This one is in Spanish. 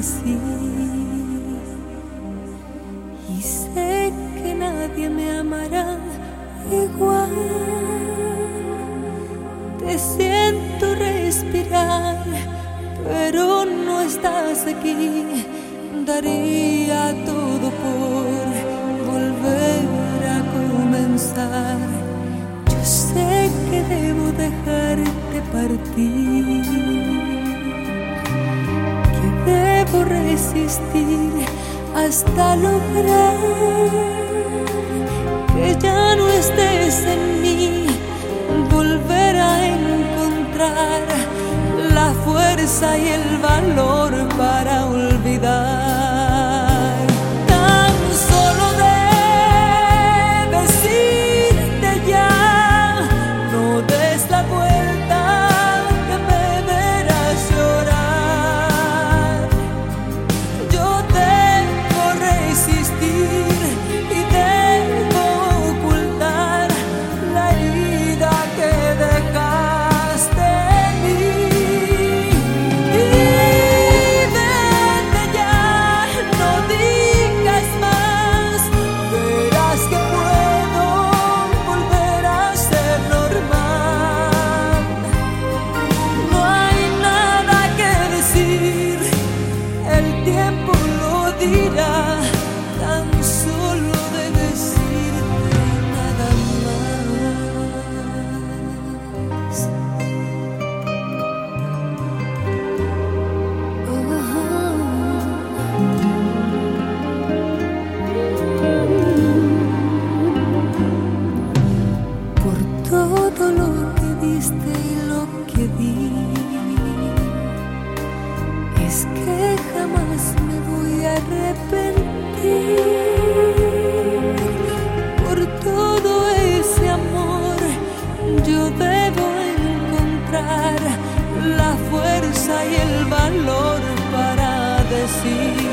así. Y sé que nadie me amará igual. Te siento respirar, pero no estás aquí. Daría todo por volver a comenzar. Yo sé que debo dejarte partir, que debo resistir hasta lograr que ya no estés en mí, volver a encontrar la fuerza y el valor para olvidar. Tan solo debes irte ya, no des la vuelta que me verás llorar. Yo debo resistir y debo ocultar la herida que dejaste en mí. Todo lo que diste y lo que di, es que jamás me voy a arrepentir. Por todo ese amor yo debo encontrar la fuerza y el valor para decir